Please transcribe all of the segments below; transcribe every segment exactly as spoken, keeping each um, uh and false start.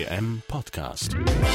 M Podcast.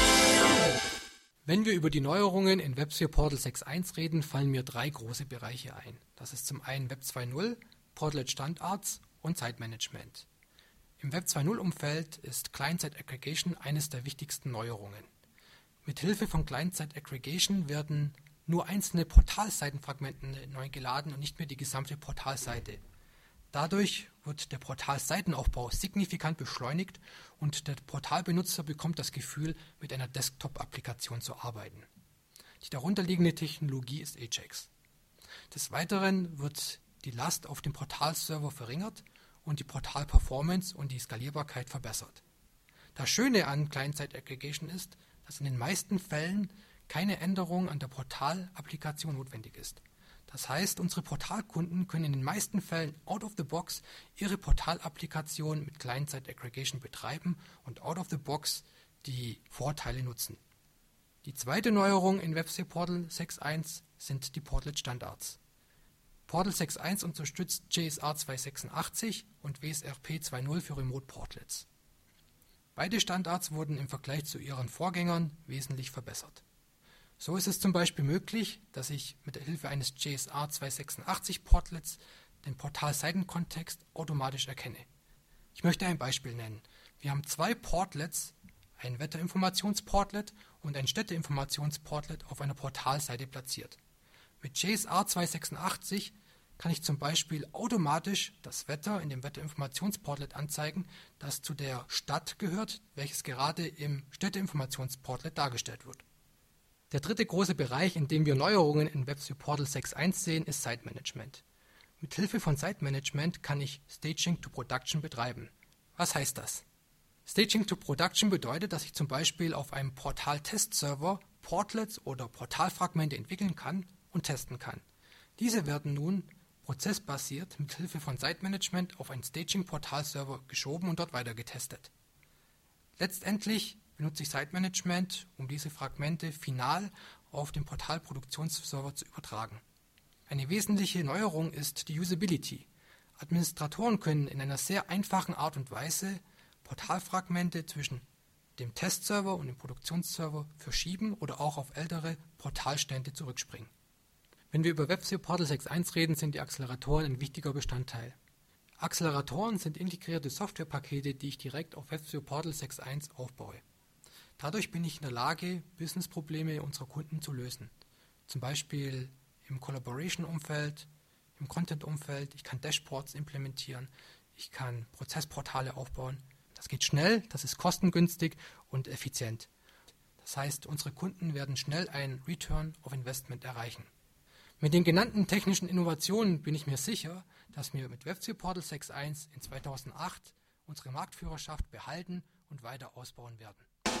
Wenn wir über die Neuerungen in WebSphere Portal sechs Punkt eins reden, fallen mir drei große Bereiche ein. Das ist zum einen Web zwei Punkt null, Portlet Standards und Zeitmanagement. Im Web zwei Punkt null-Umfeld ist Client-Side Aggregation eines der wichtigsten Neuerungen. Mit Hilfe von Client-Side Aggregation werden nur einzelne Portalseitenfragmente neu geladen und nicht mehr die gesamte Portalseite. Dadurch wird der Portalseitenaufbau signifikant beschleunigt und der Portalbenutzer bekommt das Gefühl, mit einer Desktop-Applikation zu arbeiten. Die darunterliegende Technologie ist Ajax. Des Weiteren wird die Last auf dem Portalserver verringert und die Portalperformance und die Skalierbarkeit verbessert. Das Schöne an Client-Side Aggregation ist, dass in den meisten Fällen keine Änderung an der Portalapplikation notwendig ist. Das heißt, unsere Portalkunden können in den meisten Fällen out of the box ihre Portalapplikation mit Client-Side Aggregation betreiben und out of the box die Vorteile nutzen. Die zweite Neuerung in WebSphere Portal sechs Punkt eins sind die Portlet Standards. Portal sechs Punkt eins unterstützt J S R zweihundertsechsundachtzig und W S R P zwei Punkt null für Remote Portlets. Beide Standards wurden im Vergleich zu ihren Vorgängern wesentlich verbessert. So ist es zum Beispiel möglich, dass ich mit der Hilfe eines J S R zweihundertsechsundachtzig Portlets den Portalseitenkontext automatisch erkenne. Ich möchte ein Beispiel nennen. Wir haben zwei Portlets, ein Wetterinformationsportlet und ein Städteinformationsportlet auf einer Portalseite platziert. Mit J S R zweihundertsechsundachtzig kann ich zum Beispiel automatisch das Wetter in dem Wetterinformationsportlet anzeigen, das zu der Stadt gehört, welches gerade im Städteinformationsportlet dargestellt wird. Der dritte große Bereich, in dem wir Neuerungen in WebSphere Portal sechs Punkt eins sehen, ist Site-Management. Mit Hilfe von Site-Management kann ich Staging to Production betreiben. Was heißt das? Staging to Production bedeutet, dass ich zum Beispiel auf einem Portal-Test-Server Portlets oder Portalfragmente entwickeln kann und testen kann. Diese werden nun prozessbasiert mit Hilfe von Site-Management auf einen Staging-Portal-Server geschoben und dort weiter getestet. Letztendlich benutze ich Site-Management, um diese Fragmente final auf den Portalproduktionsserver zu übertragen. Eine wesentliche Neuerung ist die Usability. Administratoren können in einer sehr einfachen Art und Weise Portalfragmente zwischen dem Testserver und dem Produktionsserver verschieben oder auch auf ältere Portalstände zurückspringen. Wenn wir über WebSphere Portal sechs Punkt eins reden, sind die Acceleratoren ein wichtiger Bestandteil. Acceleratoren sind integrierte Softwarepakete, die ich direkt auf WebSphere Portal sechs Punkt eins aufbaue. Dadurch bin ich in der Lage, Businessprobleme unserer Kunden zu lösen. Zum Beispiel im Collaboration-Umfeld, im Content-Umfeld. Ich kann Dashboards implementieren, ich kann Prozessportale aufbauen. Das geht schnell, das ist kostengünstig und effizient. Das heißt, unsere Kunden werden schnell einen Return of Investment erreichen. Mit den genannten technischen Innovationen bin ich mir sicher, dass wir mit WebSphere Portal sechs Punkt eins in zweitausendacht unsere Marktführerschaft behalten und weiter ausbauen werden.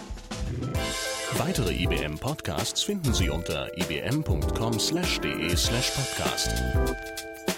Weitere I B M Podcasts finden Sie unter i b m punkt com slash d e slash podcast.